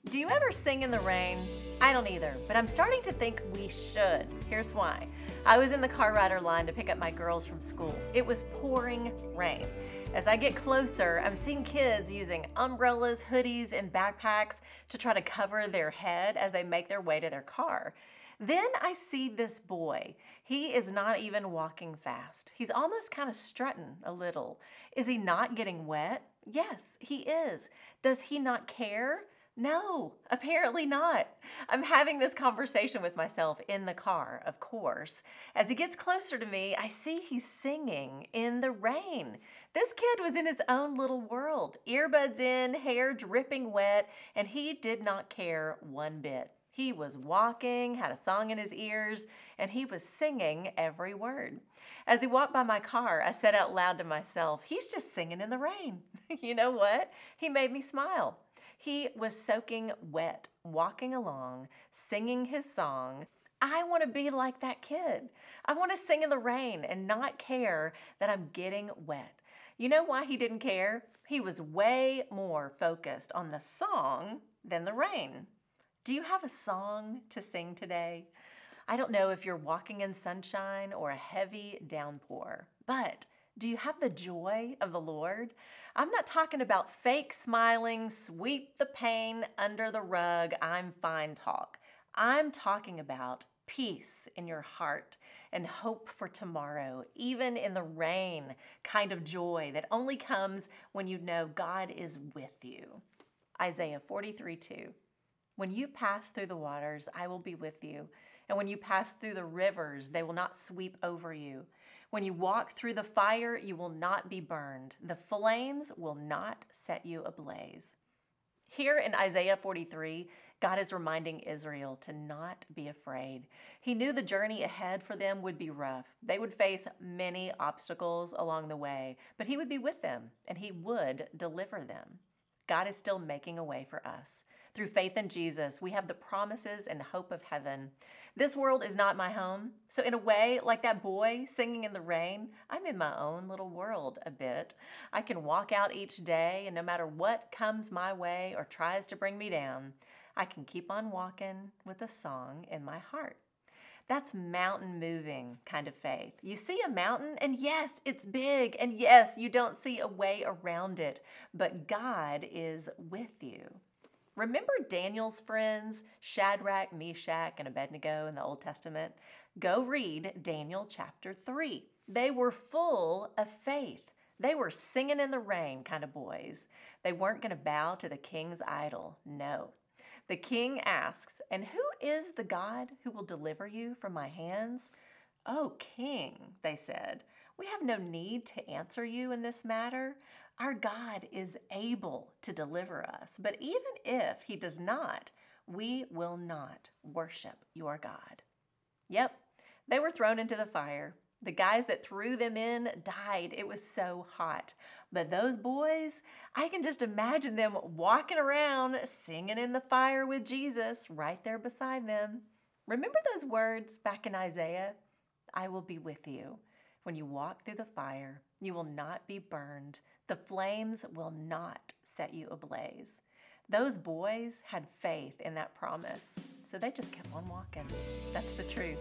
Do you ever sing in the rain? I don't either, but I'm starting to think we should. Here's why. I was in the car rider line to pick up my girls from school. It was pouring rain. As I get closer, I'm seeing kids using umbrellas, hoodies, and backpacks to try to cover their head as they make their way to their car. Then I see this boy. He is not even walking fast. He's almost kind of strutting a little. Is he not getting wet? Yes, he is. Does he not care? No, apparently not. I'm having this conversation with myself in the car, of course. As he gets closer to me, I see he's singing in the rain. This kid was in his own little world, earbuds in, hair dripping wet, and he did not care one bit. He was walking, had a song in his ears, and he was singing every word. As he walked by my car, I said out loud to myself, he's just singing in the rain. You know what? He made me smile. He was soaking wet, walking along, singing his song. I want to be like that kid. I want to sing in the rain and not care that I'm getting wet. You know why he didn't care? He was way more focused on the song than the rain. Do you have a song to sing today? I don't know if you're walking in sunshine or a heavy downpour, but do you have the joy of the Lord? I'm not talking about fake smiling, sweep the pain under the rug, I'm fine talk. I'm talking about peace in your heart and hope for tomorrow, even in the rain, kind of joy that only comes when you know God is with you. Isaiah 43:2. When you pass through the waters, I will be with you. And when you pass through the rivers, they will not sweep over you. When you walk through the fire, you will not be burned. The flames will not set you ablaze. Here in Isaiah 43, God is reminding Israel to not be afraid. He knew the journey ahead for them would be rough. They would face many obstacles along the way, but He would be with them and He would deliver them. God is still making a way for us. Through faith in Jesus, we have the promises and hope of heaven. This world is not my home. So in a way, like that boy singing in the rain, I'm in my own little world a bit. I can walk out each day, and no matter what comes my way or tries to bring me down, I can keep on walking with a song in my heart. That's mountain moving kind of faith. You see a mountain, and yes, it's big, and yes, you don't see a way around it, but God is with you. Remember Daniel's friends, Shadrach, Meshach, and Abednego in the Old Testament? Go read Daniel chapter 3. They were full of faith. They were singing in the rain kind of boys. They weren't going to bow to the king's idol. No. The king asks, "And who is the God who will deliver you from my hands?" "Oh, king," they said, "we have no need to answer you in this matter. Our God is able to deliver us. But even if He does not, we will not worship your God." Yep, they were thrown into the fire. The guys that threw them in died. It was so hot. But those boys, I can just imagine them walking around, singing in the fire with Jesus right there beside them. Remember those words back in Isaiah? I will be with you. When you walk through the fire, you will not be burned. The flames will not set you ablaze. Those boys had faith in that promise, so they just kept on walking. That's the truth.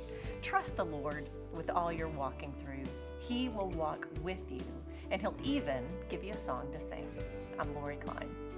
Trust the Lord with all you're walking through. He will walk with you, and He'll even give you a song to sing. I'm Lori Klein.